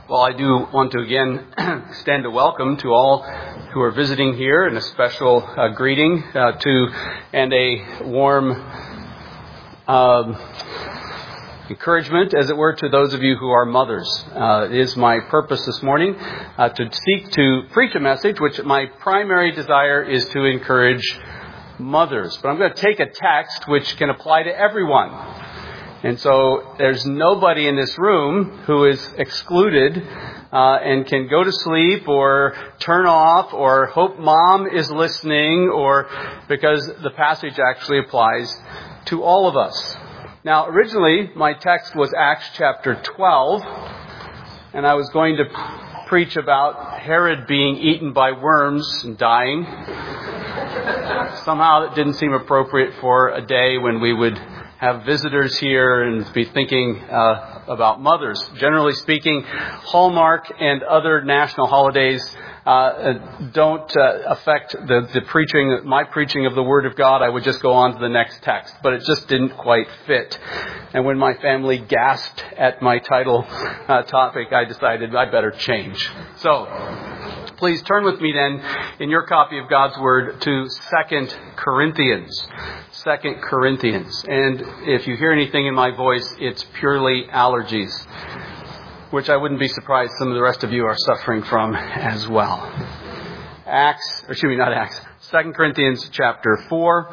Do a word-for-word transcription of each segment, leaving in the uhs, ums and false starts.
Well, I do want to again extend a welcome to all who are visiting here, and a special uh, greeting uh, to and a warm um, encouragement, as it were, to those of you who are mothers. Uh, it is my purpose this morning uh, to seek to preach a message which my primary desire is to encourage mothers. But I'm going to take a text which can apply to everyone. And so there's nobody in this room who is excluded uh, and can go to sleep or turn off or hope mom is listening, or because the passage actually applies to all of us. Now, originally, my text was Acts chapter twelve, and I was going to preach about Herod being eaten by worms and dying. Somehow it didn't seem appropriate for a day when we would have visitors here and be thinking uh, about mothers. Generally speaking, Hallmark and other national holidays uh, don't uh, affect the, the preaching, my preaching of the Word of God. I would just go on to the next text, but it just didn't quite fit. And when my family gasped at my title uh, topic, I decided I better change. So, please turn with me then in your copy of God's Word to Second Corinthians. Second Corinthians. And if you hear anything in my voice, it's purely allergies, which I wouldn't be surprised some of the rest of you are suffering from as well. Acts, or excuse me, not Acts, Second Corinthians chapter four.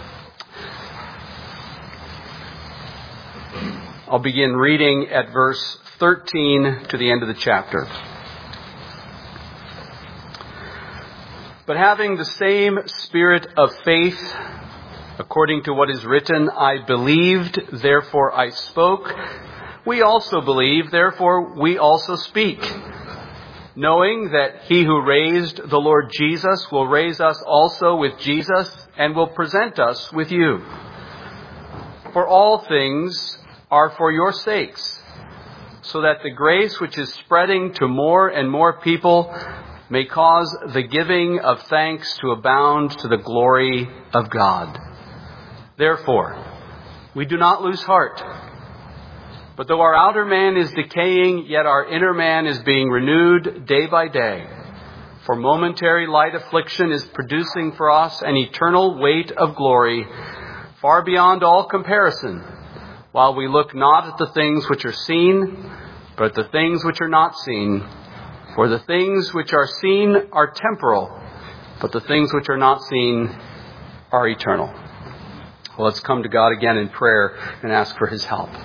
I'll begin reading at verse thirteen to the end of the chapter. But having the same spirit of faith, according to what is written, I believed, therefore I spoke. We also believe, therefore we also speak, knowing that he who raised the Lord Jesus will raise us also with Jesus and will present us with you. For all things are for your sakes, so that the grace which is spreading to more and more people may cause the giving of thanks to abound to the glory of God. Therefore, we do not lose heart. But though our outer man is decaying, yet our inner man is being renewed day by day. For momentary light affliction is producing for us an eternal weight of glory, far beyond all comparison, while we look not at the things which are seen, but at the things which are not seen. For the things which are seen are temporal, but the things which are not seen are eternal. Well, let's come to God again in prayer and ask for His help.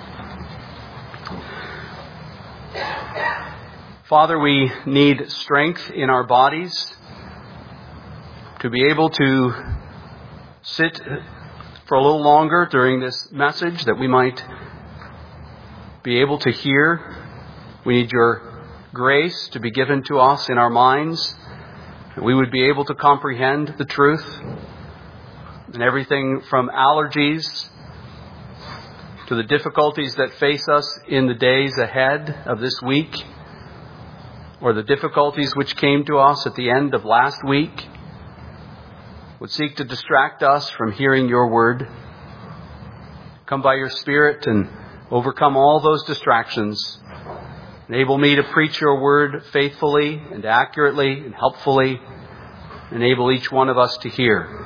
Father, we need strength in our bodies to be able to sit for a little longer during this message, that we might be able to hear. We need your grace to be given to us in our minds, that we would be able to comprehend the truth. And everything from allergies to the difficulties that face us in the days ahead of this week, or the difficulties which came to us at the end of last week, would seek to distract us from hearing your word. Come by your Spirit and overcome all those distractions. Enable me to preach your word faithfully and accurately and helpfully. Enable each one of us to hear.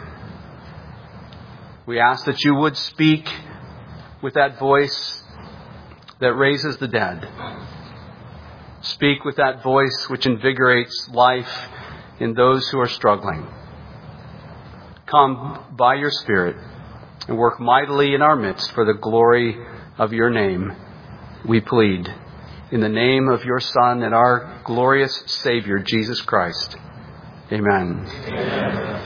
We ask that you would speak with that voice that raises the dead. Speak with that voice which invigorates life in those who are struggling. Come by your Spirit and work mightily in our midst for the glory of your name, we plead. In the name of your Son and our glorious Savior, Jesus Christ. Amen. Amen.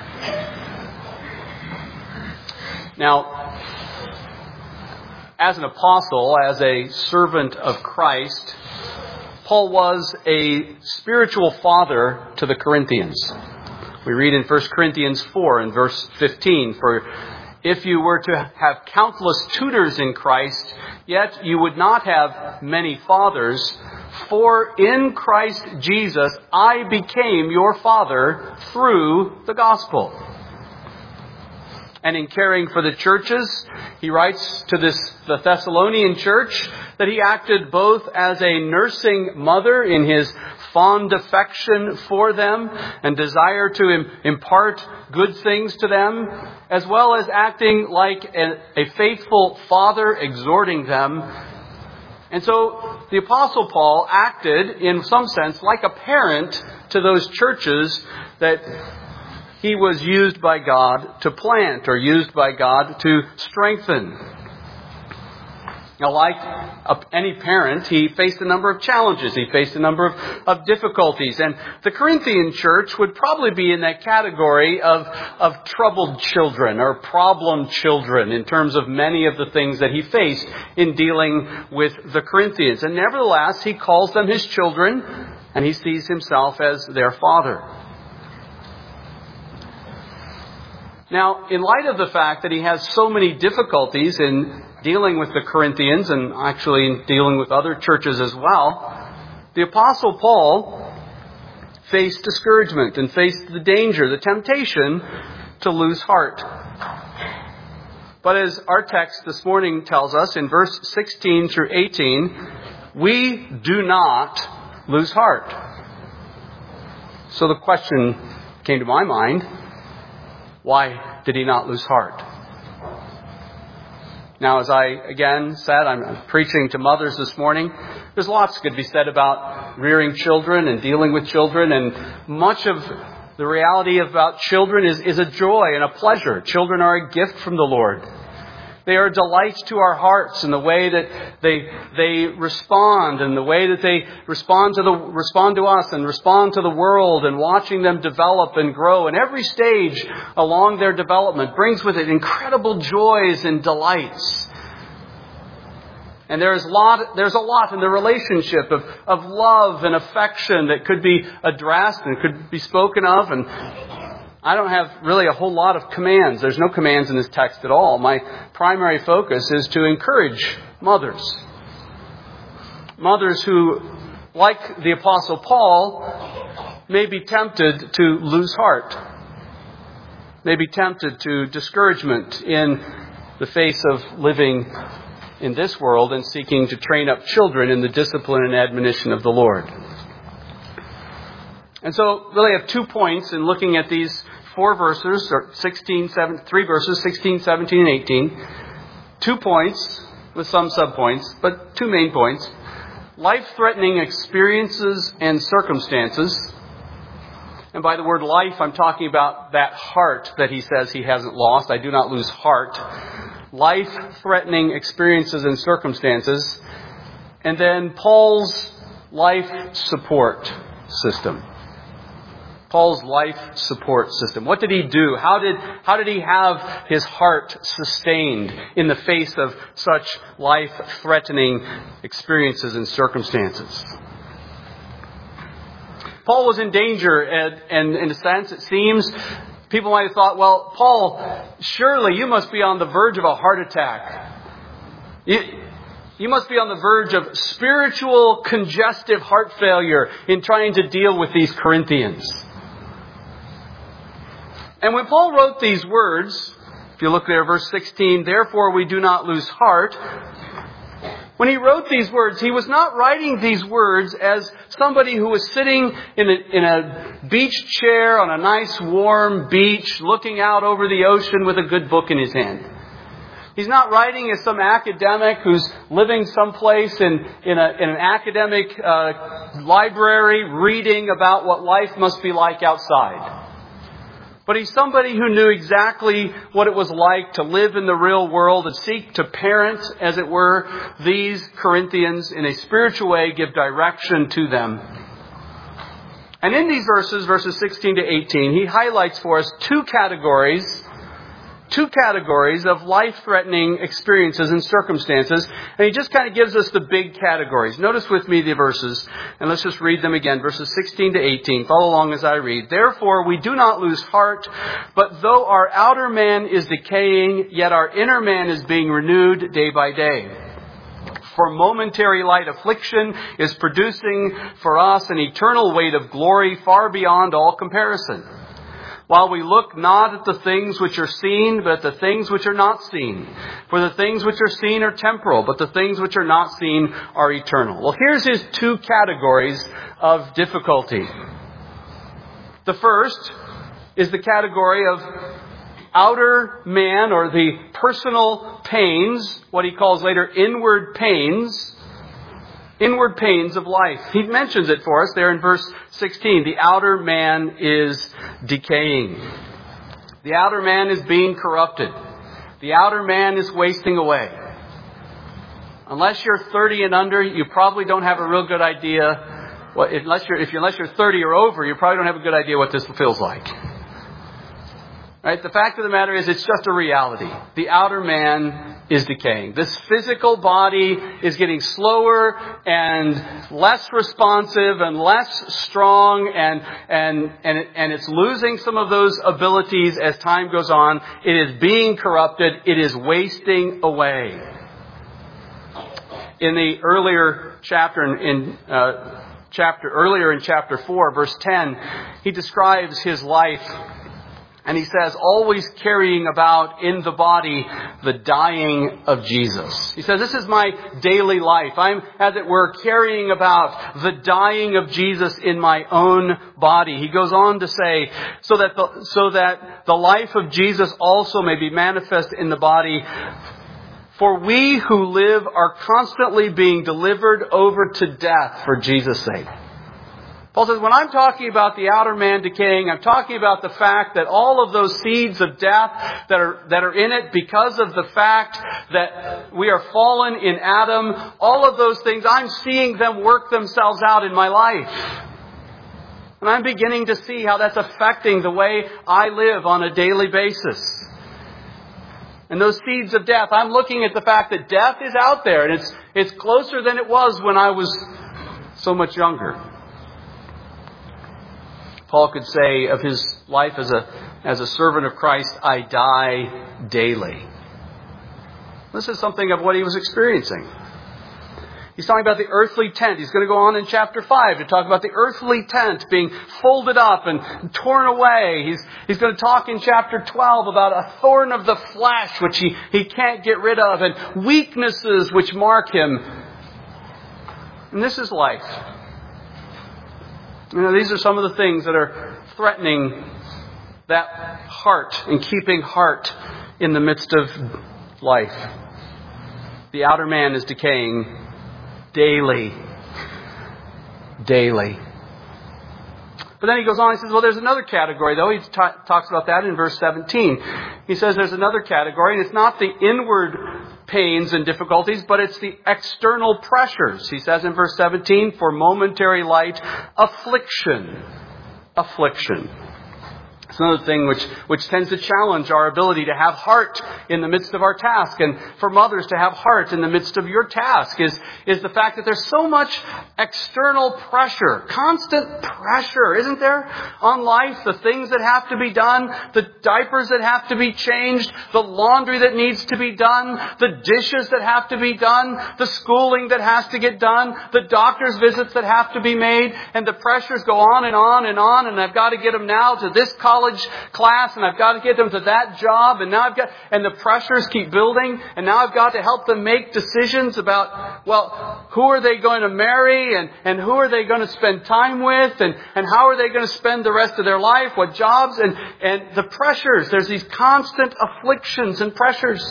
Now, as an apostle, as a servant of Christ, Paul was a spiritual father to the Corinthians. We read in First Corinthians four in verse fifteen, for if you were to have countless tutors in Christ, yet you would not have many fathers, for in Christ Jesus I became your father through the gospel. And in caring for the churches, he writes to this the Thessalonian church that he acted both as a nursing mother in his fond affection for them and desire to im- impart good things to them, as well as acting like a, a faithful father exhorting them. And so the Apostle Paul acted, in some sense, like a parent to those churches that he was used by God to plant or used by God to strengthen. Now, like any parent, he faced a number of challenges. He faced a number of, of difficulties. And the Corinthian church would probably be in that category of, of troubled children or problem children in terms of many of the things that he faced in dealing with the Corinthians. And nevertheless, he calls them his children, and he sees himself as their father. Now, in light of the fact that he has so many difficulties in dealing with the Corinthians and actually in dealing with other churches as well, the Apostle Paul faced discouragement and faced the danger, the temptation to lose heart. But as our text this morning tells us in verse sixteen through eighteen, we do not lose heart. So the question came to my mind, why did he not lose heart? Now, as I again said, I'm preaching to mothers this morning. There's lots could be said about rearing children and dealing with children, and much of the reality about children is, is a joy and a pleasure. Children are a gift from the Lord. They are a delight to our hearts in the way that they they respond and the way that they respond to the respond to us and respond to the world, and watching them develop and grow. And every stage along their development brings with it incredible joys and delights. And there's a lot there's a lot in the relationship of, of love and affection that could be addressed and could be spoken of. And I don't have really a whole lot of commands. There's no commands in this text at all. My primary focus is to encourage mothers. Mothers who, like the Apostle Paul, may be tempted to lose heart. May be tempted to discouragement in the face of living in this world and seeking to train up children in the discipline and admonition of the Lord. And so, really, I have two points in looking at these four verses, or sixteen, seven, three verses, sixteen, seventeen, and eighteen. Two points with some subpoints, but two main points. Life-threatening experiences and circumstances. And by the word life, I'm talking about that heart that he says he hasn't lost. I do not lose heart. Life-threatening experiences and circumstances. And then Paul's life support system. Paul's life support system. What did he do? How did, how did he have his heart sustained in the face of such life-threatening experiences and circumstances? Paul was in danger, and, and in a sense, it seems, people might have thought, well, Paul, surely you must be on the verge of a heart attack. You, You must be on the verge of spiritual congestive heart failure in trying to deal with these Corinthians. And when Paul wrote these words, if you look there, verse sixteen, therefore we do not lose heart. When he wrote these words, he was not writing these words as somebody who was sitting in a, in a beach chair on a nice warm beach looking out over the ocean with a good book in his hand. He's not writing as some academic who's living someplace in, in, a, in an academic uh, library reading about what life must be like outside. But he's somebody who knew exactly what it was like to live in the real world and seek to parent, as it were, these Corinthians in a spiritual way, give direction to them. And in these verses, verses sixteen to eighteen, he highlights for us two categories Two categories of life-threatening experiences and circumstances. And he just kind of gives us the big categories. Notice with me the verses, and let's just read them again. Verses sixteen to eighteen. Follow along as I read. Therefore, we do not lose heart, but though our outer man is decaying, yet our inner man is being renewed day by day. For momentary light affliction is producing for us an eternal weight of glory far beyond all comparison. while we look not at the things which are seen, but at the things which are not seen. For the things which are seen are temporal, but the things which are not seen are eternal. Well, here's his two categories of difficulty. The first is the category of outer man, or the personal pains, what he calls later inward pains, inward pains of life. He mentions it for us there in verse sixteen. The outer man is decaying. The outer man is being corrupted. The outer man is wasting away. Unless you're thirty and under, you probably don't have a real good idea. Well, unless you're, if you're, unless you're thirty or over, you probably don't have a good idea what this feels like. Right? The fact of the matter is, it's just a reality. The outer man is decaying. This physical body is getting slower and less responsive and less strong, and and and it, and it's losing some of those abilities as time goes on. It is being corrupted. It is wasting away. In the earlier chapter, in uh, chapter earlier in chapter four, verse ten, he describes his life. And he says, always carrying about in the body the dying of Jesus. He says, this is my daily life. I'm, as it were, carrying about the dying of Jesus in my own body. He goes on to say, so that the, so that the life of Jesus also may be manifest in the body. For we who live are constantly being delivered over to death for Jesus' sake. Paul says, when I'm talking about the outer man decaying, I'm talking about the fact that all of those seeds of death that are, that are in it because of the fact that we are fallen in Adam, all of those things, I'm seeing them work themselves out in my life. And I'm beginning to see how that's affecting the way I live on a daily basis. And those seeds of death, I'm looking at the fact that death is out there, and it's, it's closer than it was when I was so much younger. Paul could say of his life as a as a servant of Christ, I die daily. This is something of what he was experiencing. He's talking about the earthly tent. He's going to go on in chapter five to talk about the earthly tent being folded up and torn away. He's he's going to talk in chapter twelve about a thorn of the flesh which he, he can't get rid of, and weaknesses which mark him. And this is life. You know, these are some of the things that are threatening that heart and keeping heart in the midst of life. The outer man is decaying daily. Daily. But then he goes on, he says, well, there's another category, though. He t- talks about that in verse seventeen. He says there's another category, and it's not the inward pains and difficulties, but it's the external pressures. He says in verse seventeen, for momentary light, affliction. Affliction. It's another thing which, which tends to challenge our ability to have heart in the midst of our task. And for mothers to have heart in the midst of your task is, is the fact that there's so much external pressure, constant pressure, isn't there, on life? The things that have to be done, the diapers that have to be changed, the laundry that needs to be done, the dishes that have to be done, the schooling that has to get done, the doctor's visits that have to be made, and the pressures go on and on and on, and I've got to get them now to this college class, and I've got to get them to that job, and now I've got, and the pressures keep building, and now I've got to help them make decisions about, well, who are they going to marry, and, and who are they going to spend time with, and, and how are they going to spend the rest of their life, what jobs, and, and the pressures. There's these constant afflictions and pressures.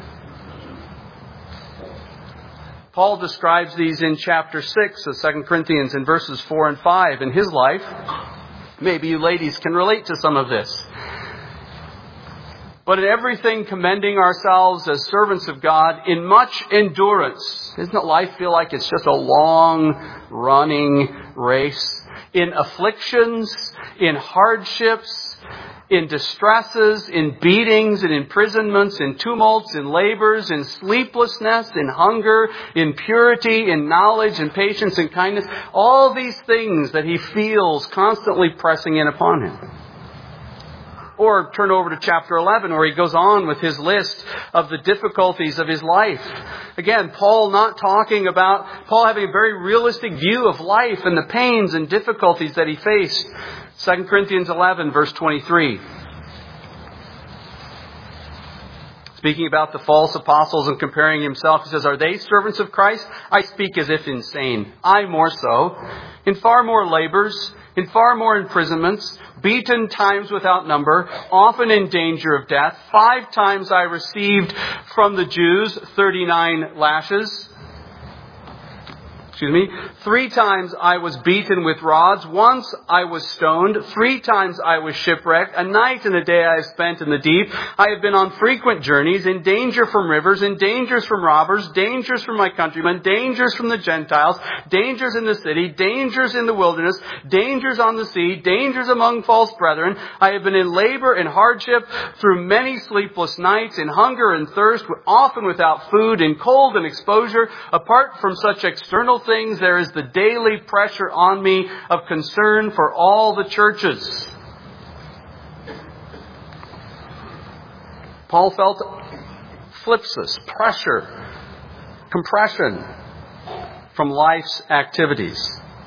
Paul describes these in chapter six of Second Corinthians in verses four and five in his life. Maybe you ladies can relate to some of this. But in everything commending ourselves as servants of God in much endurance. Doesn't life feel like it's just a long running race? In afflictions, in hardships, in distresses, in beatings, in imprisonments, in tumults, in labors, in sleeplessness, in hunger, in purity, in knowledge, in patience, in kindness. All these things that he feels constantly pressing in upon him. Or turn over to chapter eleven, where he goes on with his list of the difficulties of his life. Again, Paul not talking about, Paul having a very realistic view of life and the pains and difficulties that he faced. Second Corinthians eleven, verse twenty-three. Speaking about the false apostles and comparing himself, he says, "Are they servants of Christ? I speak as if insane. I more so. In far more labors, in far more imprisonments, beaten times without number, often in danger of death. Five times I received from the Jews thirty-nine lashes. Excuse me. Three times I was beaten with rods. Once I was stoned. Three times I was shipwrecked. A night and a day I have spent in the deep. I have been on frequent journeys, in danger from rivers, in dangers from robbers, dangers from my countrymen, dangers from the Gentiles, dangers in the city, dangers in the wilderness, dangers on the sea, dangers among false brethren. I have been in labor and hardship, through many sleepless nights, in hunger and thirst, often without food, in cold and exposure. Apart from such external things, there is the daily pressure on me of concern for all the churches." Paul felt phlipsis, pressure, compression from life's activities.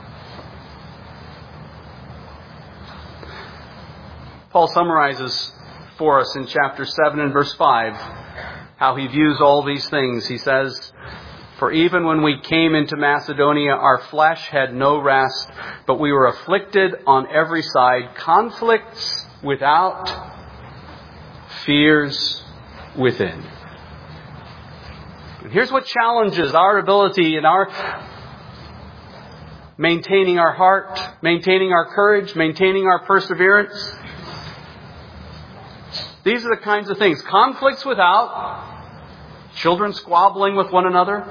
Paul summarizes for us in chapter seven and verse five how he views all these things. He says, "For even when we came into Macedonia, our flesh had no rest, but we were afflicted on every side, conflicts without, fears within." And here's what challenges our ability and our maintaining our heart, maintaining our courage, maintaining our perseverance. These are the kinds of things. Conflicts without, children squabbling with one another,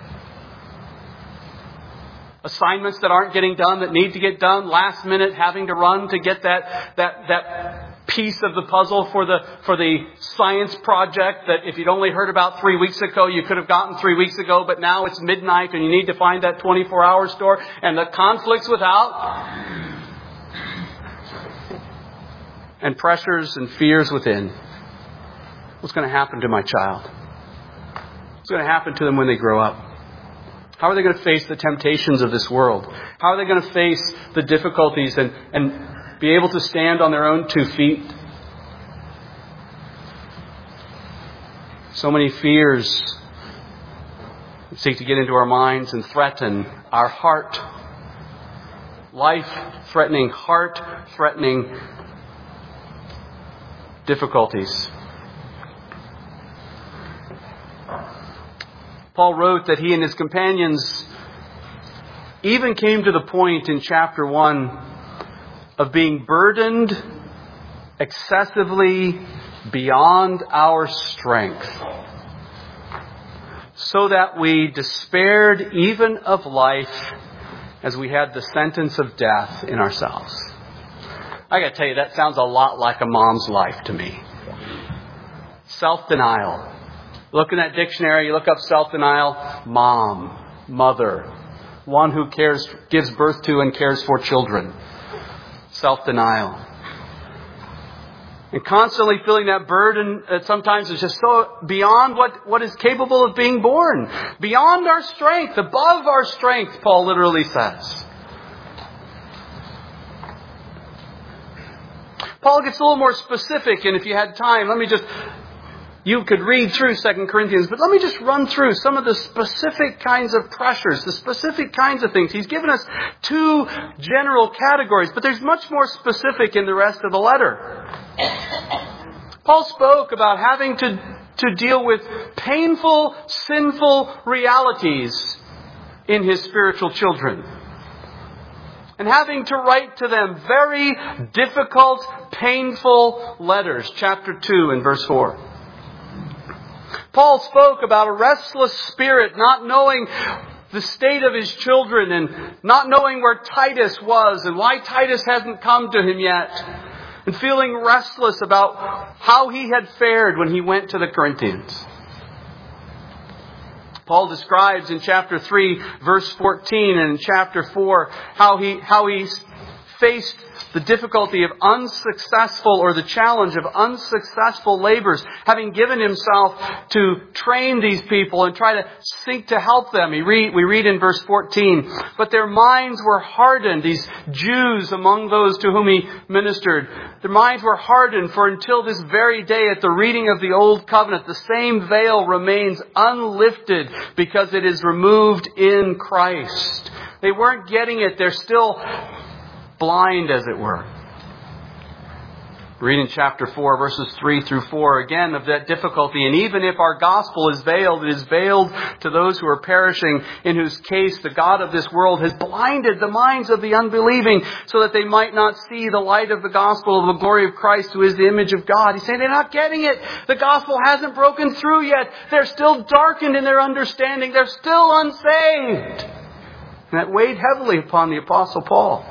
assignments that aren't getting done that need to get done, last minute having to run to get that that that piece of the puzzle for the for the science project that if you'd only heard about three weeks ago, you could have gotten three weeks ago, but now it's midnight and you need to find that twenty-four hour store, and the conflicts without, and pressures and fears within. What's going to happen to my child? What's going to happen to them when they grow up? How are they going to face the temptations of this world? How are they going to face the difficulties and, and be able to stand on their own two feet? So many fears seek to get into our minds and threaten our heart. Life-threatening, heart-threatening difficulties. Paul wrote that he and his companions even came to the point in chapter one of being burdened excessively beyond our strength, so that we despaired even of life as we had the sentence of death in ourselves. I got to tell you, that sounds a lot like a mom's life to me. Self-denial. Look in that dictionary, you look up self-denial, mom, mother, one who cares, gives birth to and cares for children. Self-denial. And constantly feeling that burden that sometimes is just so beyond what, what is capable of being borne. Beyond our strength, above our strength, Paul literally says. Paul gets a little more specific, and if you had time, let me just... You could read through Second Corinthians, but let me just run through some of the specific kinds of pressures, the specific kinds of things. He's given us two general categories, but there's much more specific in the rest of the letter. Paul spoke about having to, to deal with painful, sinful realities in his spiritual children. And having to write to them very difficult, painful letters. Chapter two and verse four. Paul spoke about a restless spirit, not knowing the state of his children and not knowing where Titus was and why Titus hasn't come to him yet, and feeling restless about how he had fared when he went to the Corinthians. Paul describes in chapter three, verse fourteen, and in chapter four, how he how he faced the difficulty of unsuccessful, or the challenge of unsuccessful labors, having given himself to train these people and try to seek to help them. We read, we read in verse fourteen, but their minds were hardened, these Jews among those to whom he ministered. Their minds were hardened, for until this very day at the reading of the Old Covenant, the same veil remains unlifted because it is removed in Christ. They weren't getting it. They're still blind, as it were. Read in chapter four, verses three through four, again of that difficulty. And even if our gospel is veiled, it is veiled to those who are perishing, in whose case the God of this world has blinded the minds of the unbelieving, so that they might not see the light of the gospel of the glory of Christ, who is the image of God. He's saying they're not getting it. The gospel hasn't broken through yet. They're still darkened in their understanding. They're still unsaved. And that weighed heavily upon the Apostle Paul.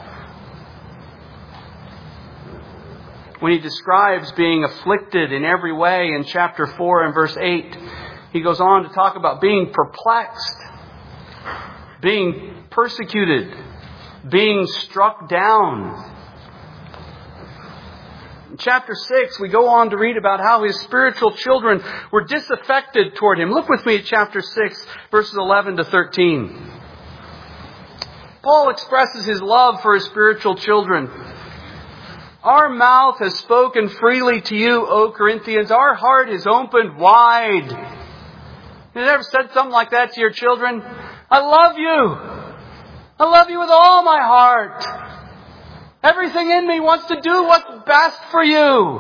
When he describes being afflicted in every way in chapter four and verse eight, he goes on to talk about being perplexed, being persecuted, being struck down. In chapter six, we go on to read about how his spiritual children were disaffected toward him. Look with me at chapter six, verses eleven to thirteen. Paul expresses his love for his spiritual children. Our mouth has spoken freely to you, O Corinthians. Our heart is opened wide. You ever said something like that to your children? I love you. I love you with all my heart. Everything in me wants to do what's best for you.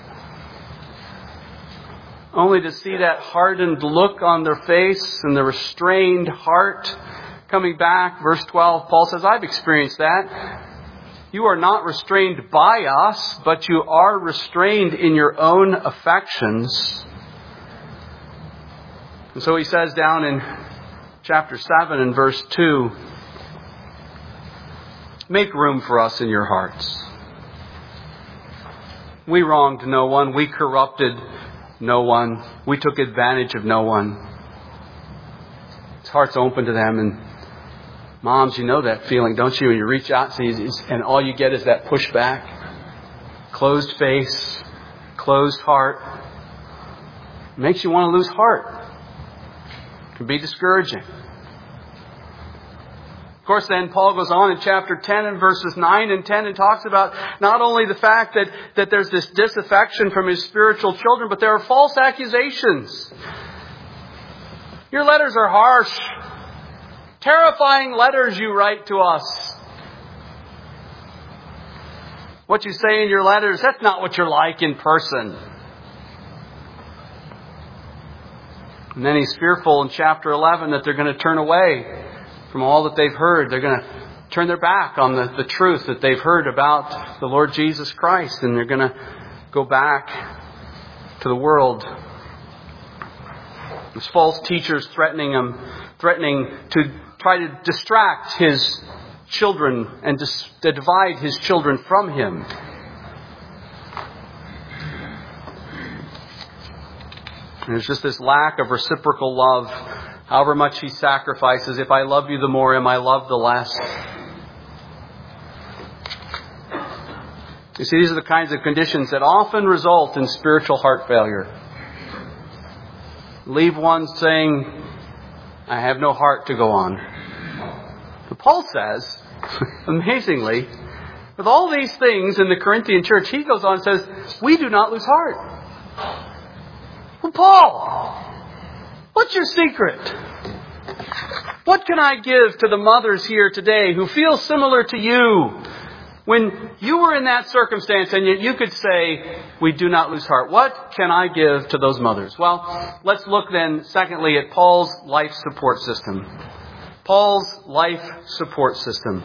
Only to see that hardened look on their face and the restrained heart coming back. Verse twelve, Paul says, I've experienced that. You are not restrained by us, but you are restrained in your own affections. And so he says down in chapter seven and verse two, make room for us in your hearts. We wronged no one. We corrupted no one. We took advantage of no one. His heart's open to them. And moms, you know that feeling, don't you? When you reach out and all you get is that pushback. Closed face, closed heart. It makes you want to lose heart. It can be discouraging. Of course, then Paul goes on in chapter ten and verses nine and ten and talks about not only the fact that, that there's this disaffection from his spiritual children, but there are false accusations. Your letters are harsh. Terrifying letters you write to us. What you say in your letters, that's not what you're like in person. And then he's fearful in chapter eleven that they're going to turn away from all that they've heard. They're going to turn their back on the, the truth that they've heard about the Lord Jesus Christ. And they're going to go back to the world. There's false teachers threatening him, threatening to try to distract his children and dis- to divide his children from him. And there's just this lack of reciprocal love. However much he sacrifices, if I love you the more, am I loved the less? You see, these are the kinds of conditions that often result in spiritual heart failure. Leave one saying, I have no heart to go on. But Paul says, amazingly, with all these things in the Corinthian church, he goes on and says, we do not lose heart. Well, Paul, what's your secret? What can I give to the mothers here today who feel similar to you? When you were in that circumstance and yet you could say, we do not lose heart. What can I give to those mothers? Well, let's look then, secondly, at Paul's life support system. Paul's life support system.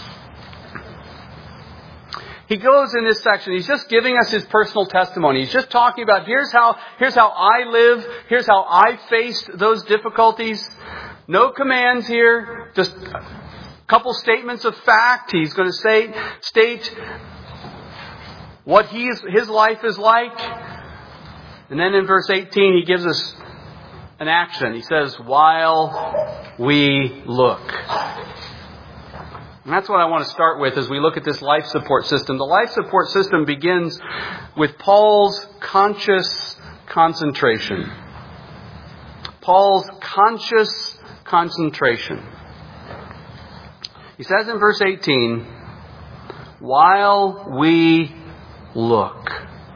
He goes in this section, he's just giving us his personal testimony. He's just talking about, here's how, here's how I live, here's how I faced those difficulties. No commands here, just couple statements of fact. He's going to say, state what he's, his life is like. And then in verse eighteen, he gives us an action. He says, while we look. And that's what I want to start with as we look at this life support system. The life support system begins with Paul's conscious concentration. Paul's conscious concentration. He says in verse eighteen, while we look.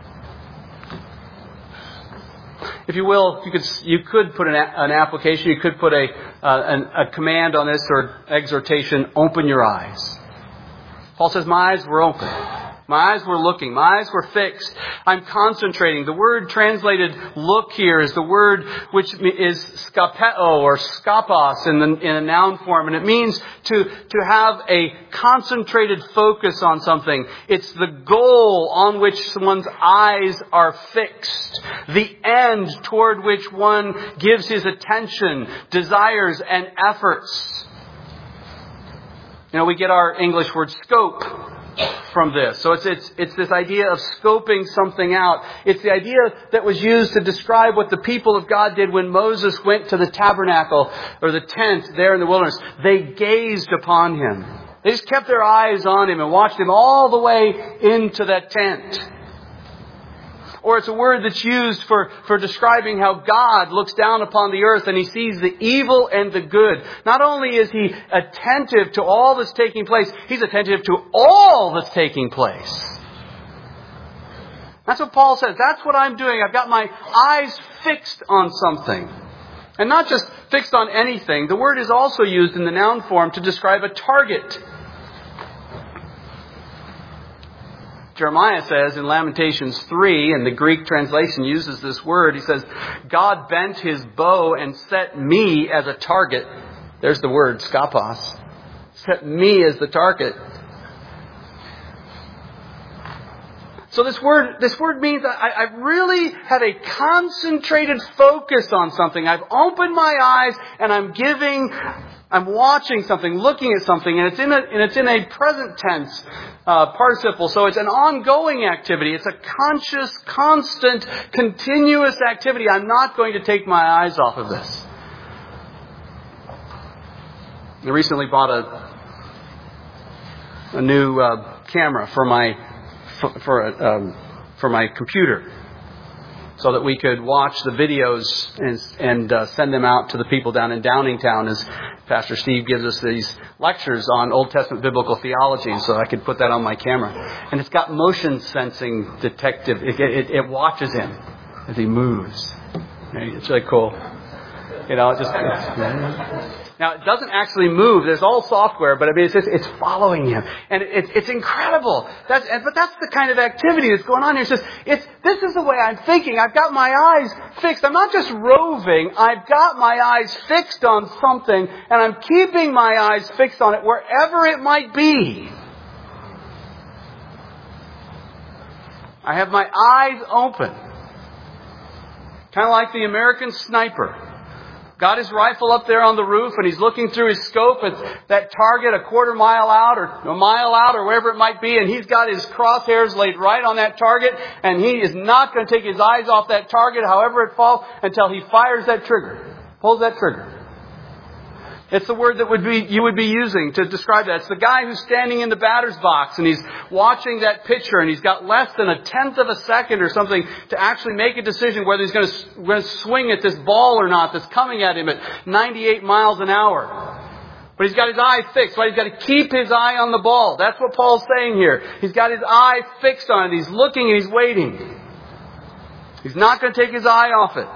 If you will, you could you could put an, an application, you could put a, uh, an, a command on this or exhortation, open your eyes. Paul says, my eyes were open. My eyes were looking. My eyes were fixed. I'm concentrating. The word translated look here is the word which is skapeo or skapos in, the, in a noun form. And it means to, to have a concentrated focus on something. It's the goal on which one's eyes are fixed. The end toward which one gives his attention, desires, and efforts. You know, we get our English word scope from this. So it's, it's, it's this idea of scoping something out. It's the idea that was used to describe what the people of God did when Moses went to the tabernacle or the tent there in the wilderness. They gazed upon him. They just kept their eyes on him and watched him all the way into that tent. Or it's a word that's used for, for describing how God looks down upon the earth and He sees the evil and the good. Not only is He attentive to all that's taking place, He's attentive to all that's taking place. That's what Paul says. That's what I'm doing. I've got my eyes fixed on something. And not just fixed on anything. The word is also used in the noun form to describe a target. Jeremiah says in Lamentations three, and the Greek translation uses this word, he says, God bent His bow and set me as a target. There's the word, skapos. Set me as the target. So this word, this word means that I, I really have a concentrated focus on something. I've opened my eyes and I'm giving, I'm watching something, looking at something, and it's in a, and it's in a present tense uh, participle. So it's an ongoing activity. It's a conscious, constant, continuous activity. I'm not going to take my eyes off of this. I recently bought a a new uh, camera for my for for, um, for my computer, so that we could watch the videos and, and uh, send them out to the people down in Downingtown as Pastor Steve gives us these lectures on Old Testament biblical theology, and so I could put that on my camera. And it's got motion sensing detective. It, it, it watches him as he moves. It's really cool. You know, it just... It's, now, it doesn't actually move. There's all software, but I mean, it's just, it's following him. And it's, it's incredible. That's, but that's the kind of activity that's going on here. It's just, it's, this is the way I'm thinking. I've got my eyes fixed. I'm not just roving. I've got my eyes fixed on something, and I'm keeping my eyes fixed on it wherever it might be. I have my eyes open. Kind of like the American sniper. Got his rifle up there on the roof, and he's looking through his scope at that target a quarter mile out or a mile out or wherever it might be, and he's got his crosshairs laid right on that target, and he is not going to take his eyes off that target, however it falls, until he fires that trigger, pulls that trigger. It's the word that would be you would be using to describe that. It's the guy who's standing in the batter's box and he's watching that pitcher and he's got less than a tenth of a second or something to actually make a decision whether he's going to, going to swing at this ball or not that's coming at him at ninety-eight miles an hour. But he's got his eye fixed, right? He's got to keep his eye on the ball. That's what Paul's saying here. He's got his eye fixed on it. He's looking and he's waiting. He's not going to take his eye off it.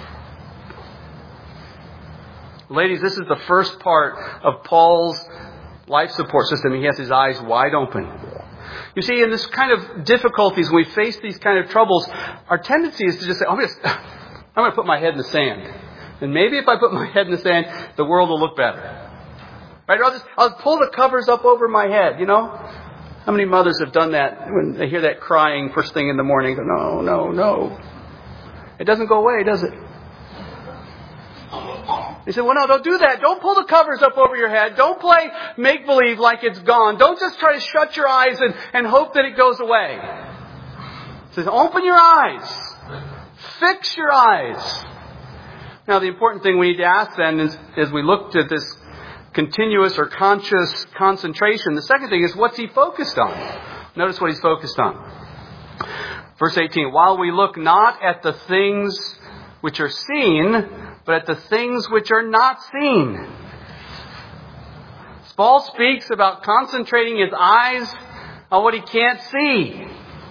Ladies, this is the first part of Paul's life support system. He has his eyes wide open. You see, in this kind of difficulties, when we face these kind of troubles, our tendency is to just say, I'm going to, I'm going to put my head in the sand. And maybe if I put my head in the sand, the world will look better. Right? Or I'll just, I'll pull the covers up over my head, you know? How many mothers have done that when they hear that crying first thing in the morning? Go, no, no, no. It doesn't go away, does it? He said, well, no, don't do that. Don't pull the covers up over your head. Don't play make-believe like it's gone. Don't just try to shut your eyes and, and hope that it goes away. He says, open your eyes. Fix your eyes. Now, the important thing we need to ask then is, as we looked at this continuous or conscious concentration. The second thing is, what's he focused on? Notice what he's focused on. Verse eighteen, while we look not at the things which are seen, but at the things which are not seen. Paul speaks about concentrating his eyes on what he can't see.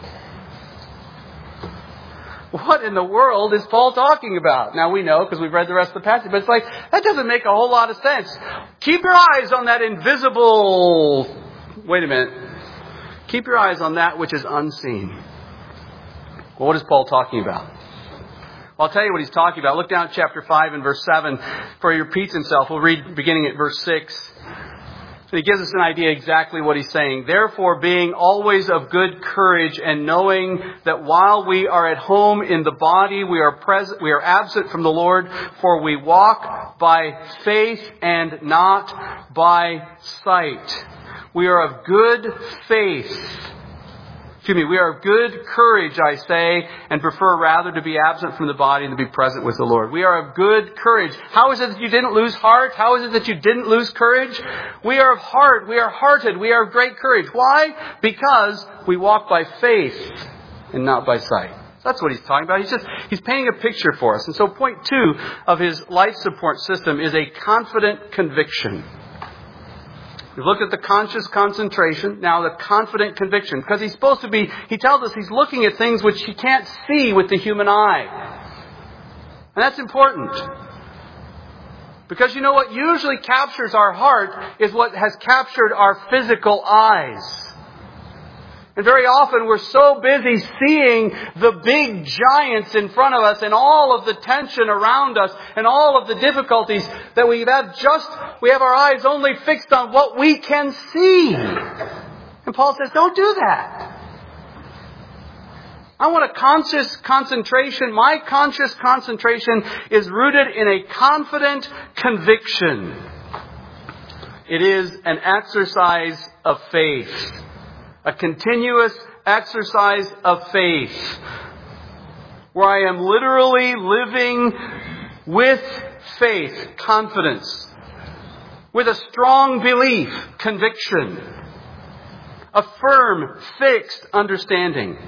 What in the world is Paul talking about? Now we know because we've read the rest of the passage, but it's like, that doesn't make a whole lot of sense. Keep your eyes on that invisible... Wait a minute. Keep your eyes on that which is unseen. Well, what is Paul talking about? I'll tell you what he's talking about. Look down at chapter five and verse seven, for he repeats himself. We'll read beginning at verse six. And he gives us an idea exactly what he's saying. Therefore, being always of good courage and knowing that while we are at home in the body, we are present, we are absent from the Lord, for we walk by faith and not by sight. We are of good faith. Excuse me, we are of good courage, I say, and prefer rather to be absent from the body and to be present with the Lord. We are of good courage. How is it that you didn't lose heart? How is it that you didn't lose courage? We are of heart. We are hearted. We are of great courage. Why? Because we walk by faith and not by sight. That's what he's talking about. He's just, he's painting a picture for us. And so point two of his life support system is a confident conviction. We've looked at the conscious concentration, now the confident conviction. Because he's supposed to be, he tells us he's looking at things which he can't see with the human eye. And that's important. Because you know what usually captures our heart is what has captured our physical eyes. And very often we're so busy seeing the big giants in front of us and all of the tension around us and all of the difficulties that we have just, we have our eyes only fixed on what we can see. And Paul says, don't do that. I want a conscious concentration. My conscious concentration is rooted in a confident conviction. It is an exercise of faith. A continuous exercise of faith. Where I am literally living with faith, confidence. With a strong belief, conviction. A firm, fixed understanding.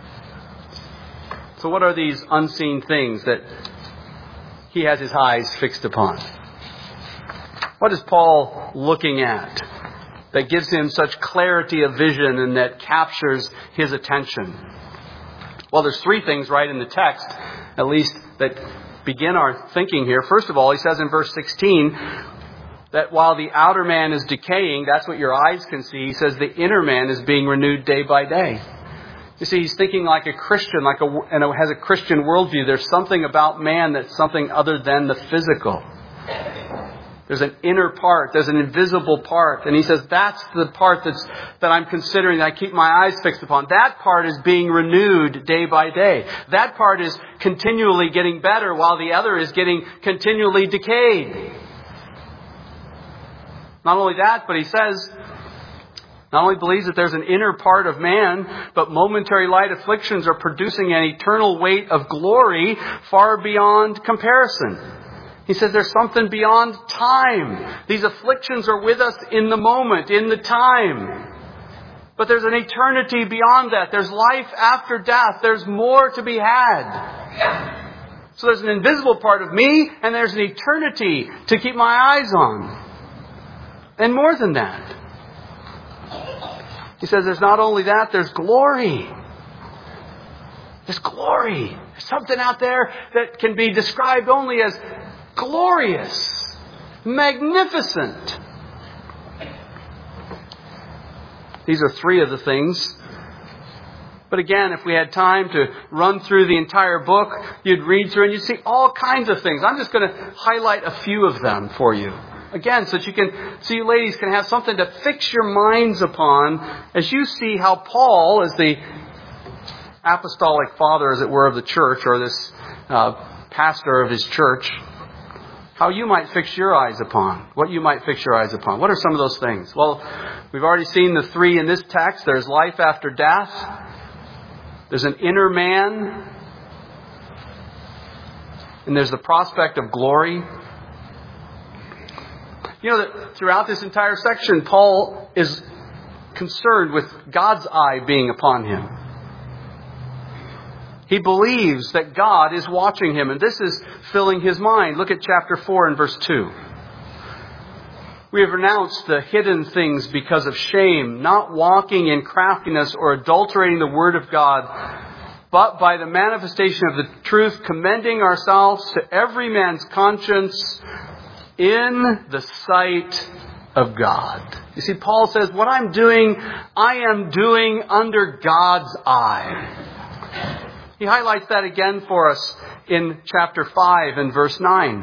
So what are these unseen things that he has his eyes fixed upon? What is Paul looking at that gives him such clarity of vision and that captures his attention? Well, there's three things right in the text, at least, that begin our thinking here. First of all, he says in verse sixteen that while the outer man is decaying, that's what your eyes can see. He says the inner man is being renewed day by day. You see, he's thinking like a Christian, like a, and has a Christian worldview. There's something about man that's something other than the physical. There's an inner part. There's an invisible part. And he says that's the part that's, that I'm considering, that I keep my eyes fixed upon. That part is being renewed day by day. That part is continually getting better while the other is getting continually decayed. Not only that, but he says, not only believes that there's an inner part of man, but momentary light afflictions are producing an eternal weight of glory far beyond comparison. He says there's something beyond time. These afflictions are with us in the moment, in the time. But there's an eternity beyond that. There's life after death. There's more to be had. So there's an invisible part of me, and there's an eternity to keep my eyes on. And more than that. He says there's not only that, there's glory. There's glory. There's something out there that can be described only as glorious, magnificent. These are three of the things. But again, if we had time to run through the entire book, you'd read through and you'd see all kinds of things. I'm just going to highlight a few of them for you. Again, so that you can, so you ladies can have something to fix your minds upon as you see how Paul, as the apostolic father, as it were, of the church, or this uh, pastor of his church, how you might fix your eyes upon, what you might fix your eyes upon. What are some of those things? Well, we've already seen the three in this text. There's life after death. There's an inner man. And there's the prospect of glory. You know that throughout this entire section, Paul is concerned with God's eye being upon him. He believes that God is watching him, and this is filling his mind. Look at chapter four and verse two. We have renounced the hidden things because of shame, not walking in craftiness or adulterating the word of God, but by the manifestation of the truth, commending ourselves to every man's conscience in the sight of God. You see, Paul says, what I'm doing, I am doing under God's eye. He highlights that again for us in chapter five and verse nine.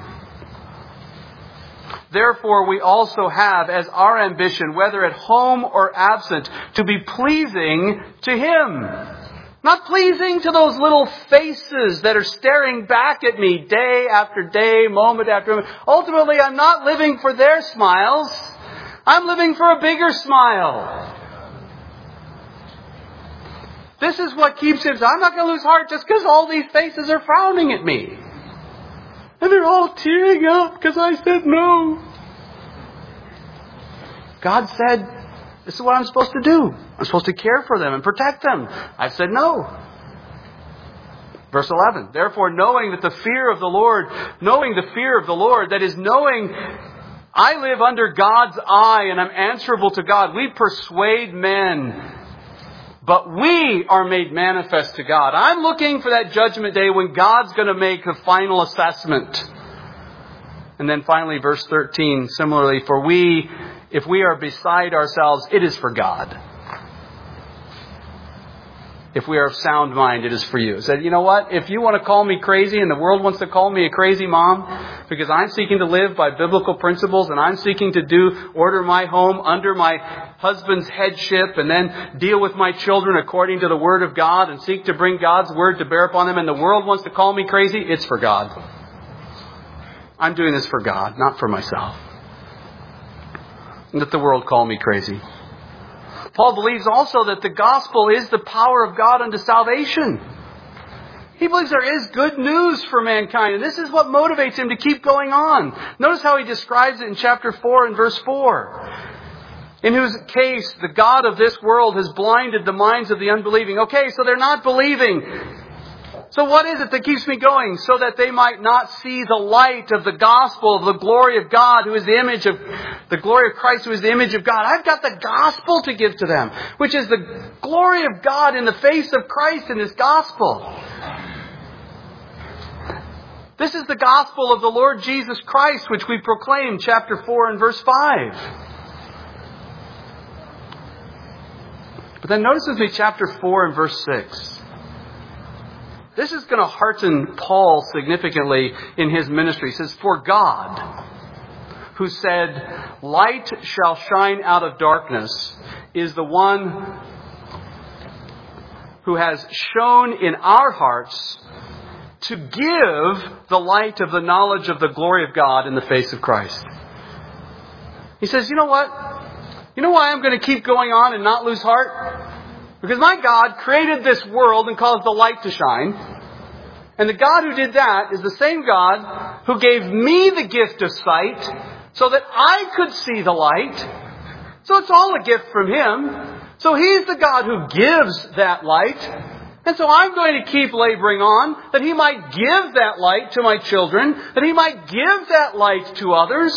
Therefore, we also have as our ambition, whether at home or absent, to be pleasing to Him. Not pleasing to those little faces that are staring back at me day after day, moment after moment. Ultimately, I'm not living for their smiles. I'm living for a bigger smile. This is what keeps him. I'm not going to lose heart just because all these faces are frowning at me. And they're all tearing up because I said no. God said, this is what I'm supposed to do. I'm supposed to care for them and protect them. I've said no. Verse eleven. Therefore, knowing that the fear of the Lord, knowing the fear of the Lord, that is knowing I live under God's eye and I'm answerable to God. We persuade men, but we are made manifest to God. I'm looking for that judgment day when God's going to make a final assessment. And then finally, verse thirteen, similarly, for we, if we are beside ourselves, it is for God. If we are of sound mind, it is for you. Said, you know what? If you want to call me crazy and the world wants to call me a crazy mom, because I'm seeking to live by biblical principles and I'm seeking to do, order my home under my husband's headship and then deal with my children according to the Word of God and seek to bring God's Word to bear upon them, and the world wants to call me crazy, it's for God. I'm doing this for God, not for myself. Let the world call me crazy. Paul believes also that the gospel is the power of God unto salvation. He believes there is good news for mankind, and this is what motivates him to keep going on. Notice how he describes it in chapter four and verse four. In whose case the God of this world has blinded the minds of the unbelieving. Okay, so they're not believing. So what is it that keeps me going? So that they might not see the light of the gospel of the glory of God, who is the image of the glory of Christ, who is the image of God. I've got the gospel to give to them, which is the glory of God in the face of Christ in this gospel. This is the gospel of the Lord Jesus Christ, which we proclaim, chapter four and verse five. But then notice with me chapter four and verse six. This is going to hearten Paul significantly in his ministry. He says, for God, who said, light shall shine out of darkness, is the one who has shone in our hearts to give the light of the knowledge of the glory of God in the face of Christ. He says, you know what? You know why I'm going to keep going on and not lose heart? Because my God created this world and caused the light to shine. And the God who did that is the same God who gave me the gift of sight so that I could see the light. So it's all a gift from Him. So He's the God who gives that light. And so I'm going to keep laboring on that He might give that light to my children, that He might give that light to others.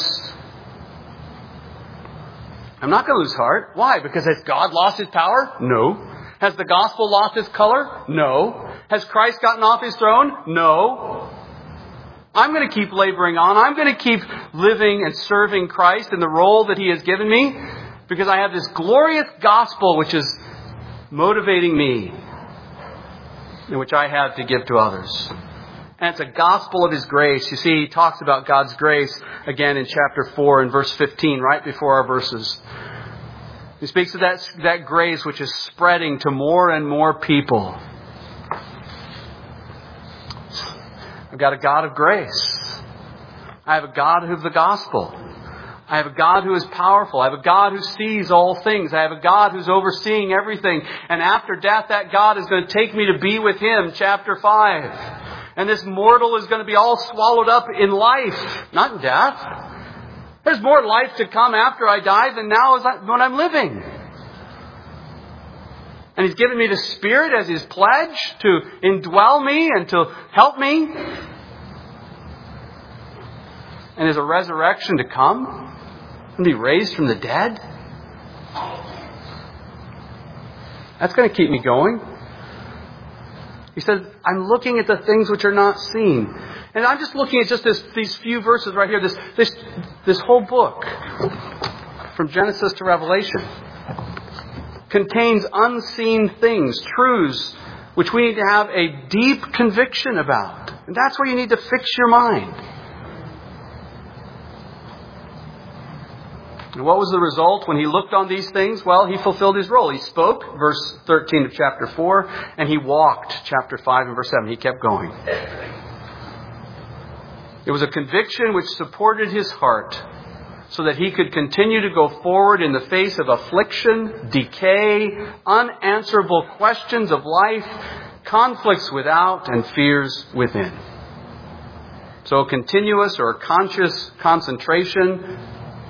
I'm not going to lose heart. Why? Because has God lost His power? No. Has the gospel lost its color? No. Has Christ gotten off His throne? No. I'm going to keep laboring on. I'm going to keep living and serving Christ in the role that He has given me because I have this glorious gospel which is motivating me and which I have to give to others. And it's a gospel of His grace. You see, he talks about God's grace again in chapter four and verse fifteen, right before our verses. He speaks of that, that grace which is spreading to more and more people. I've got a God of grace. I have a God of the gospel. I have a God who is powerful. I have a God who sees all things. I have a God who's overseeing everything. And after death, that God is going to take me to be with Him, chapter five. And this mortal is going to be all swallowed up in life, not in death. There's more life to come after I die than now as I, when I'm living. And He's given me the Spirit as His pledge to indwell me and to help me. And there's a resurrection to come and be raised from the dead. That's going to keep me going. He says, I'm looking at the things which are not seen. And I'm just looking at just this, these few verses right here. This, this, this whole book, from Genesis to Revelation, contains unseen things, truths, which we need to have a deep conviction about. And that's where you need to fix your mind. And what was the result when He looked on these things? Well, He fulfilled His role. He spoke, verse thirteen of chapter four, and He walked, chapter five and verse seven. He kept going. It was a conviction which supported His heart so that He could continue to go forward in the face of affliction, decay, unanswerable questions of life, conflicts without, and fears within. So a continuous or conscious concentration,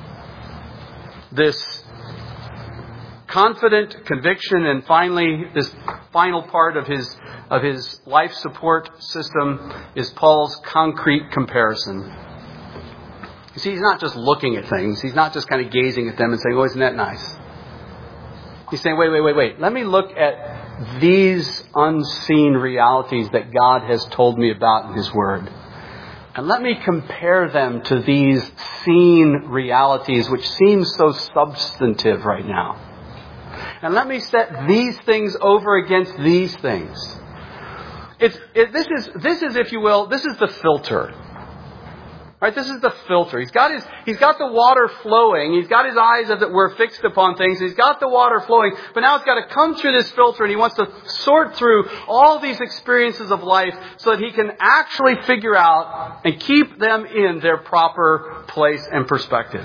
this confident conviction, and finally, this final part of his of his life support system is Paul's concrete comparison. You see, he's not just looking at things. He's not just kind of gazing at them and saying, oh, isn't that nice? He's saying, wait, wait, wait, wait. Let me look at these unseen realities that God has told me about in His Word. And let me compare them to these seen realities which seem so substantive right now. And let me set these things over against these things. It's, it, this is, this is, if you will, this is the filter. Right? This is the filter. He's got his, he's got the water flowing. He's got his eyes, as it were, fixed upon things. He's got the water flowing. But now it's got to come through this filter, and he wants to sort through all these experiences of life so that he can actually figure out and keep them in their proper place and perspective.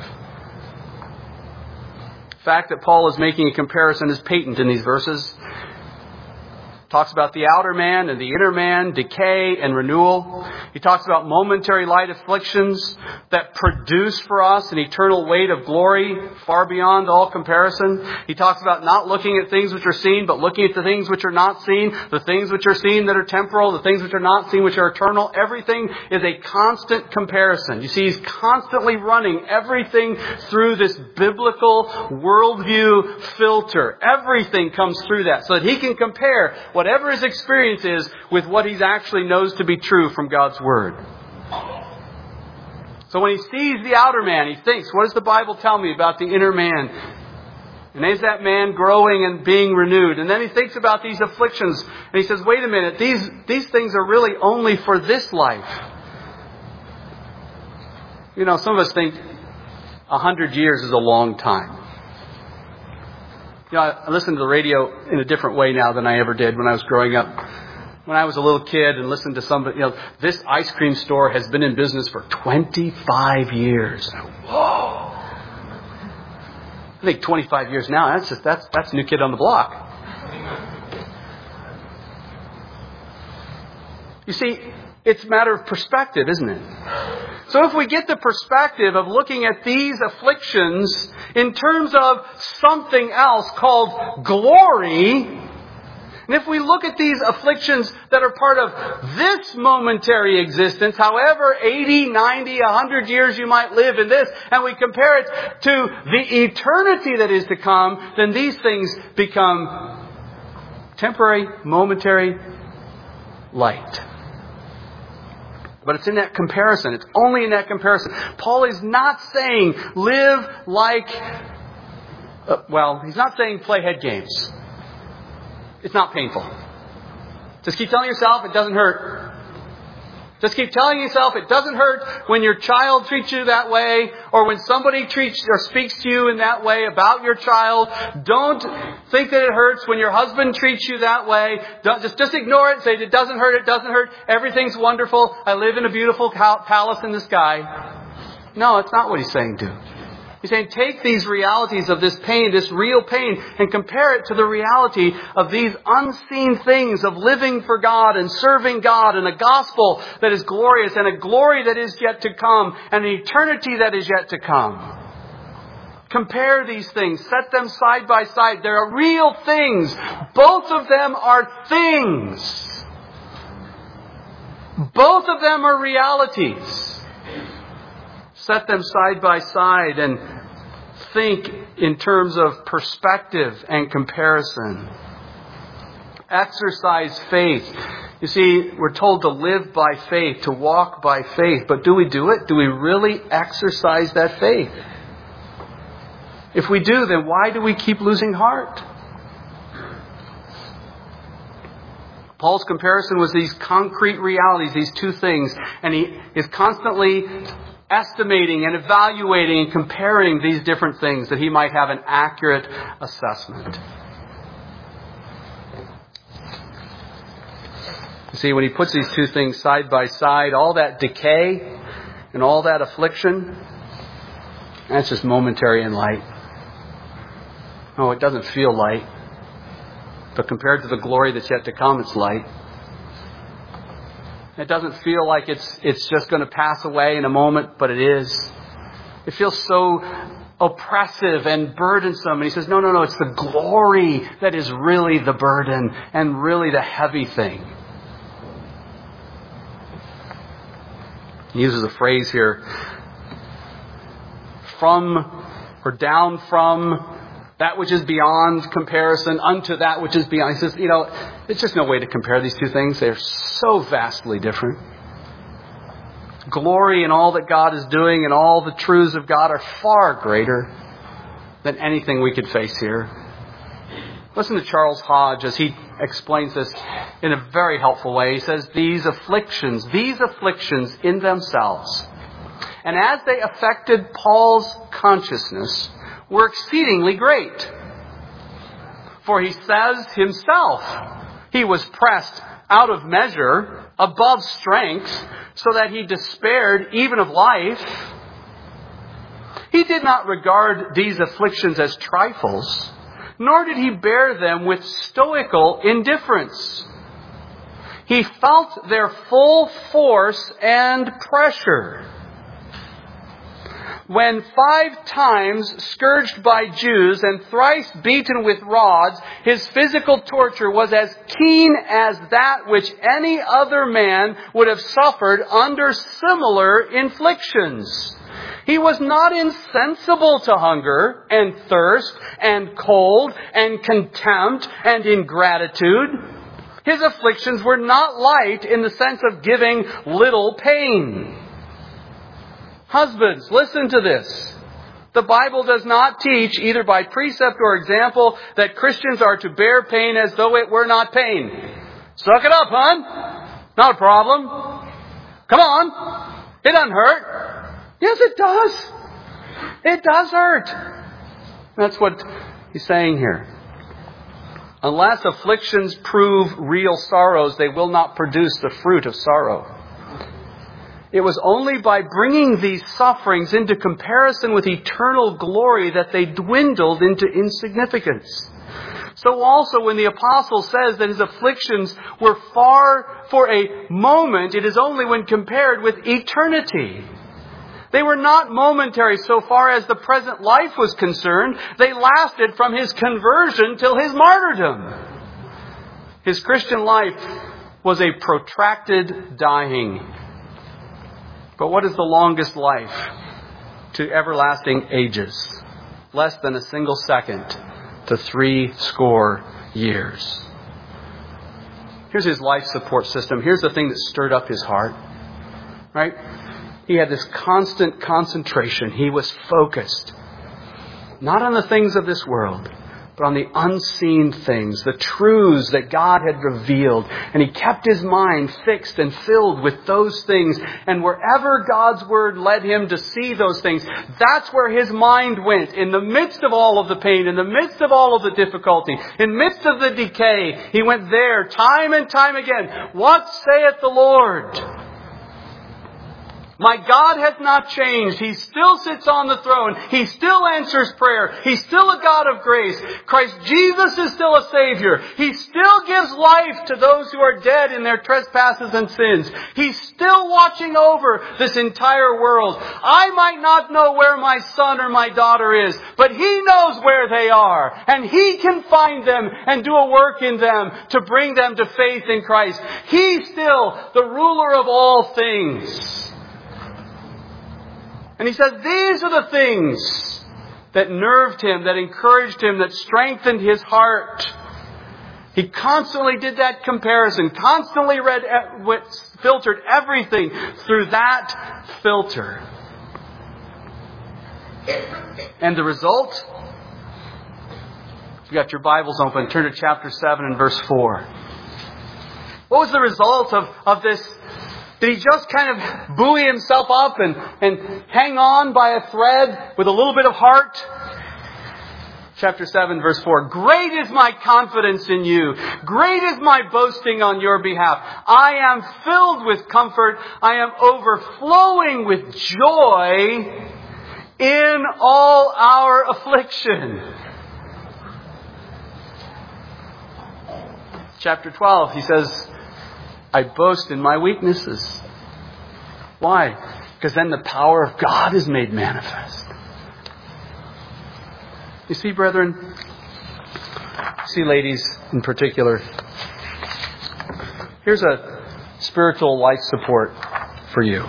The fact that Paul is making a comparison is patent in these verses. Talks about the outer man and the inner man, decay and renewal. He talks about momentary light afflictions that produce for us an eternal weight of glory far beyond all comparison. He talks about not looking at things which are seen, but looking at the things which are not seen, the things which are seen that are temporal, the things which are not seen which are eternal. Everything is a constant comparison. You see, he's constantly running everything through this biblical worldview filter. Everything comes through that so that he can compare what whatever his experience is with what he actually knows to be true from God's Word. So when he sees the outer man, he thinks, what does the Bible tell me about the inner man? And is that man growing and being renewed? And then he thinks about these afflictions. And he says, wait a minute, these, these things are really only for this life. You know, some of us think a hundred years is a long time. You know, I listen to the radio in a different way now than I ever did when I was growing up. When I was a little kid and listened to somebody, you know, this ice cream store has been in business for twenty-five years. Whoa! I think twenty-five years now, that's just, that's, that's New Kid on the Block. You see, it's a matter of perspective, isn't it? So if we get the perspective of looking at these afflictions in terms of something else called glory, and if we look at these afflictions that are part of this momentary existence, however eighty, ninety, one hundred years you might live in this, and we compare it to the eternity that is to come, then these things become temporary, momentary light. But it's in that comparison. It's only in that comparison. Paul is not saying live like, uh, well, he's not saying play head games. It's not painful. Just keep telling yourself it doesn't hurt. Just keep telling yourself it doesn't hurt when your child treats you that way, or when somebody treats or speaks to you in that way about your child. Don't think that it hurts when your husband treats you that way. Don't, just, just ignore it. Say it doesn't hurt, it doesn't hurt. Everything's wonderful. I live in a beautiful palace in the sky. No, it's not what he's saying, do. He's saying, take these realities of this pain, this real pain, and compare it to the reality of these unseen things of living for God and serving God and a gospel that is glorious and a glory that is yet to come and an eternity that is yet to come. Compare these things. Set them side by side. They are real things. Both of them are things. Both of them are realities. Set them side by side and think in terms of perspective and comparison. Exercise faith. You see, we're told to live by faith, to walk by faith. But do we do it? Do we really exercise that faith? If we do, then why do we keep losing heart? Paul's comparison was these concrete realities, these two things. And he is constantly estimating and evaluating and comparing these different things that he might have an accurate assessment. You see, when he puts these two things side by side, all that decay and all that affliction, that's just momentary and light. Oh, it doesn't feel light. But compared to the glory that's yet to come, it's light. It doesn't feel like it's it's just going to pass away in a moment, but it is. It feels so oppressive and burdensome. And he says, no, no, no, it's the glory that is really the burden and really the heavy thing. He uses a phrase here, from or down from that which is beyond comparison unto that which is beyond. He says, you know, there's just no way to compare these two things. They're so vastly different. Glory in all that God is doing and all the truths of God are far greater than anything we could face here. Listen to Charles Hodge as he explains this in a very helpful way. He says, these afflictions, these afflictions in themselves, and as they affected Paul's consciousness, were exceedingly great. For he says himself, he was pressed out of measure, above strength, so that he despaired even of life. He did not regard these afflictions as trifles, nor did he bear them with stoical indifference. He felt their full force and pressure. When five times scourged by Jews and thrice beaten with rods, his physical torture was as keen as that which any other man would have suffered under similar inflictions. He was not insensible to hunger and thirst and cold and contempt and ingratitude. His afflictions were not light in the sense of giving little pain. Husbands, listen to this. The Bible does not teach, either by precept or example, that Christians are to bear pain as though it were not pain. Suck it up, hon. Not a problem. Come on. It doesn't hurt. Yes, it does. It does hurt. That's what he's saying here. Unless afflictions prove real sorrows, they will not produce the fruit of sorrow. It was only by bringing these sufferings into comparison with eternal glory that they dwindled into insignificance. So also when the apostle says that his afflictions were far for a moment, it is only when compared with eternity. They were not momentary so far as the present life was concerned. They lasted from his conversion till his martyrdom. His Christian life was a protracted dying. But what is the longest life? To everlasting ages. Less than a single second to three score years. Here's his life support system. Here's the thing that stirred up his heart. Right? He had this constant concentration. He was focused. Not on the things of this world, but on the unseen things, the truths that God had revealed. And he kept his mind fixed and filled with those things. And wherever God's Word led him to see those things, that's where his mind went. In the midst of all of the pain, in the midst of all of the difficulty, in the midst of the decay, he went there time and time again. What saith the Lord? My God has not changed. He still sits on the throne. He still answers prayer. He's still a God of grace. Christ Jesus is still a Savior. He still gives life to those who are dead in their trespasses and sins. He's still watching over this entire world. I might not know where my son or my daughter is, but He knows where they are. And He can find them and do a work in them to bring them to faith in Christ. He's still the ruler of all things. And He says these are the things that nerved Him, that encouraged Him, that strengthened His heart. He constantly did that comparison, constantly read, filtered everything through that filter. And the result? If you got your Bibles open, turn to chapter seven and verse four. What was the result of, of this? Did he just kind of buoy himself up and, and hang on by a thread with a little bit of heart? Chapter seven, verse four. Great is my confidence in you. Great is my boasting on your behalf. I am filled with comfort. I am overflowing with joy in all our affliction. Chapter twelve, he says, I boast in my weaknesses. Why? Because then the power of God is made manifest. You see, brethren, see, ladies in particular, here's a spiritual life support for you.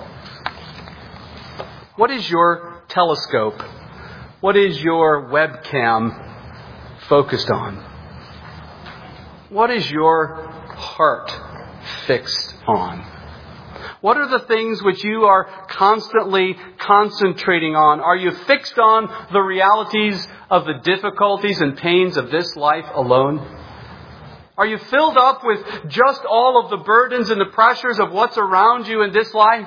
What is your telescope? What is your webcam focused on? What is your heart fixed on? What are the things which you are constantly concentrating on? Are you fixed on the realities of the difficulties and pains of this life alone? Are you filled up with just all of the burdens and the pressures of what's around you in this life?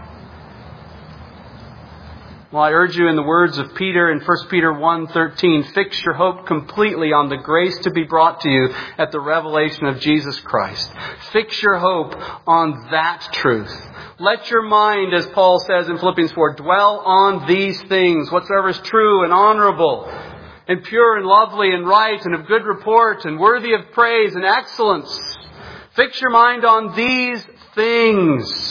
Well, I urge you in the words of Peter in First Peter one thirteen, fix your hope completely on the grace to be brought to you at the revelation of Jesus Christ. Fix your hope on that truth. Let your mind, as Paul says in Philippians four, dwell on these things, whatsoever is true and honorable and pure and lovely and right and of good report and worthy of praise and excellence. Fix your mind on these things.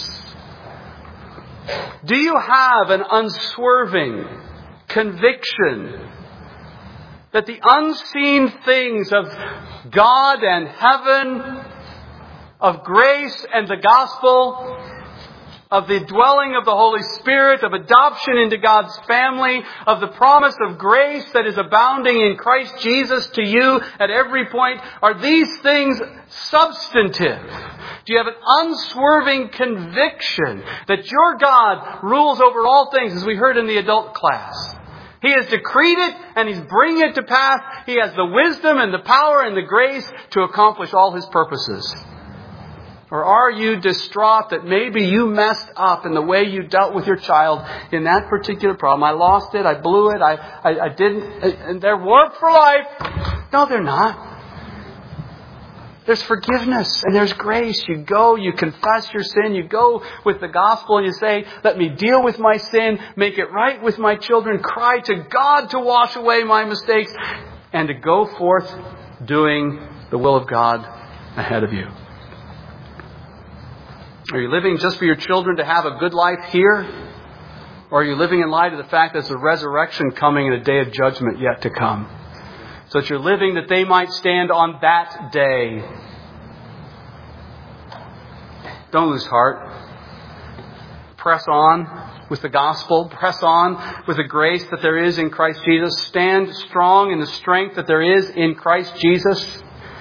Do you have an unswerving conviction that the unseen things of God and heaven, of grace and the gospel, of the dwelling of the Holy Spirit, of adoption into God's family, of the promise of grace that is abounding in Christ Jesus to you at every point, are these things substantive? Do you have an unswerving conviction that your God rules over all things, as we heard in the adult class? He has decreed it and He's bringing it to pass. He has the wisdom and the power and the grace to accomplish all His purposes. Or are you distraught that maybe you messed up in the way you dealt with your child in that particular problem? I lost it, I blew it, I, I, I didn't, and they're warped for life. No, they're not. There's forgiveness and there's grace. You go, you confess your sin, you go with the gospel and you say, let me deal with my sin, make it right with my children, cry to God to wash away my mistakes, and to go forth doing the will of God ahead of you. Are you living just for your children to have a good life here? Or are you living in light of the fact that there's a resurrection coming and a day of judgment yet to come? So that you're living that they might stand on that day. Don't lose heart. Press on with the gospel. Press on with the grace that there is in Christ Jesus. Stand strong in the strength that there is in Christ Jesus.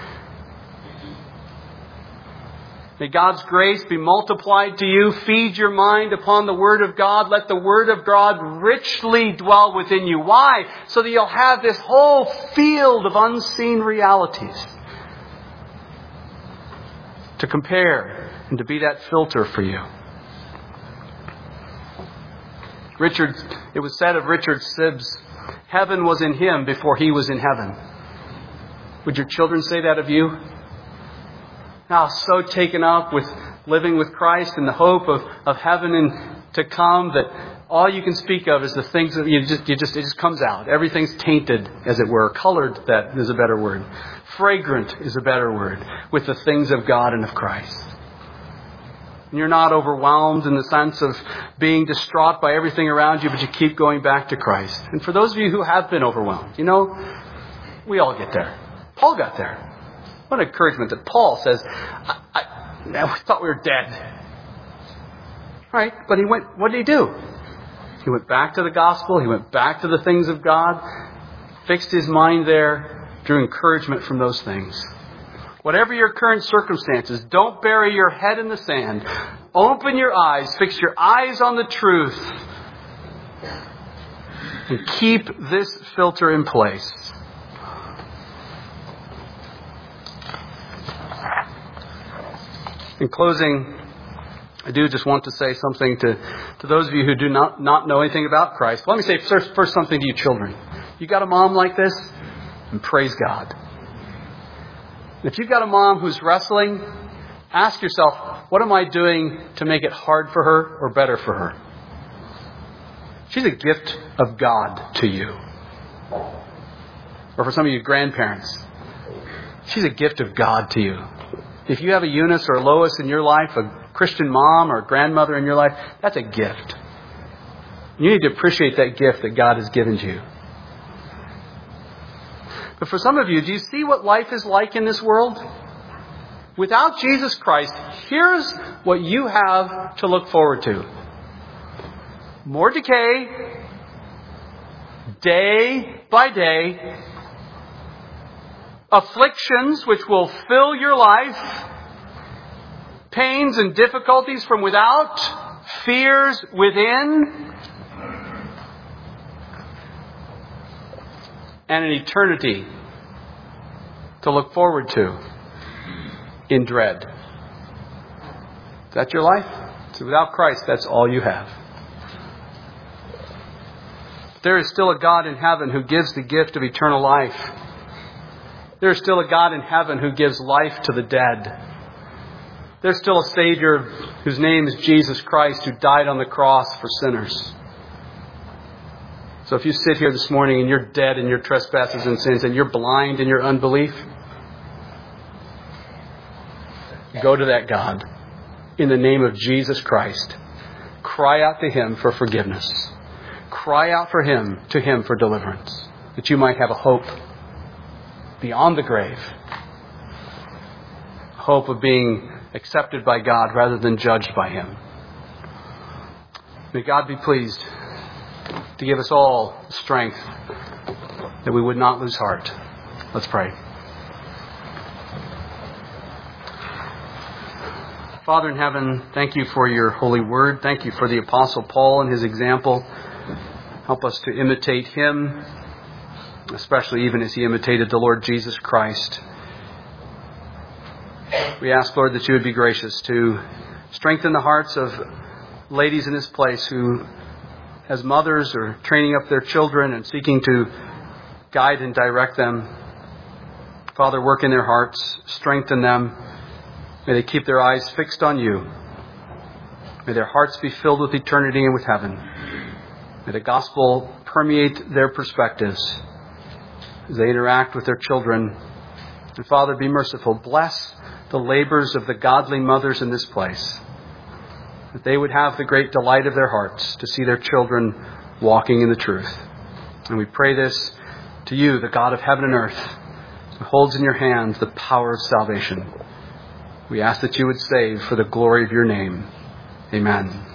May God's grace be multiplied to you. Feed your mind upon the Word of God. Let the Word of God richly dwell within you. Why? So that you'll have this whole field of unseen realities to compare and to be that filter for you. Richard, it was said of Richard Sibbes, heaven was in him before he was in heaven. Would your children say that of you? Now, so taken up with living with Christ in the hope of, of heaven and to come that all you can speak of is the things that you just, you just, it just comes out. Everything's tainted, as it were. Colored, that is a better word. Fragrant is a better word, with the things of God and of Christ. And you're not overwhelmed in the sense of being distraught by everything around you, but you keep going back to Christ. And for those of you who have been overwhelmed, you know, we all get there. Paul got there. What an encouragement that Paul says, I, I, I thought we were dead. Right? But he went, what did he do? He went back to the gospel. He went back to the things of God, fixed his mind there, drew encouragement from those things. Whatever your current circumstances, don't bury your head in the sand. Open your eyes, fix your eyes on the truth, and keep this filter in place. In closing, I do just want to say something to, to those of you who do not, not know anything about Christ. Let me say first, first something to you children. You got a mom like this? And praise God. If you've got a mom who's wrestling, ask yourself, what am I doing to make it hard for her or better for her? She's a gift of God to you. Or for some of you grandparents, she's a gift of God to you. If you have a Eunice or a Lois in your life, a Christian mom or a grandmother in your life, that's a gift. You need to appreciate that gift that God has given to you. But for some of you, do you see what life is like in this world? Without Jesus Christ, here's what you have to look forward to. More decay, day by day. Afflictions which will fill your life. Pains and difficulties from without. Fears within. And an eternity to look forward to in dread. Is that your life? So without Christ, that's all you have. There is still a God in heaven who gives the gift of eternal life. There is still a God in heaven who gives life to the dead. There's still a Savior whose name is Jesus Christ, who died on the cross for sinners. So if you sit here this morning and you're dead in your trespasses and sins and you're blind in your unbelief, go to that God in the name of Jesus Christ. Cry out to Him for forgiveness. Cry out for Him, to Him for deliverance, that you might have a hope beyond the grave. Hope of being accepted by God rather than judged by Him. May God be pleased to give us all strength that we would not lose heart. Let's pray. Father in heaven, thank you for your holy word. Thank you for the Apostle Paul and his example. Help us to imitate him, especially even as he imitated the Lord Jesus Christ. We ask, Lord, that you would be gracious to strengthen the hearts of ladies in this place who, as mothers, are training up their children and seeking to guide and direct them. Father, work in their hearts, strengthen them. May they keep their eyes fixed on you. May their hearts be filled with eternity and with heaven. May the gospel permeate their perspectives as they interact with their children. And Father, be merciful. Bless the labors of the godly mothers in this place, that they would have the great delight of their hearts to see their children walking in the truth. And we pray this to you, the God of heaven and earth, who holds in your hands the power of salvation. We ask that you would save for the glory of your name. Amen.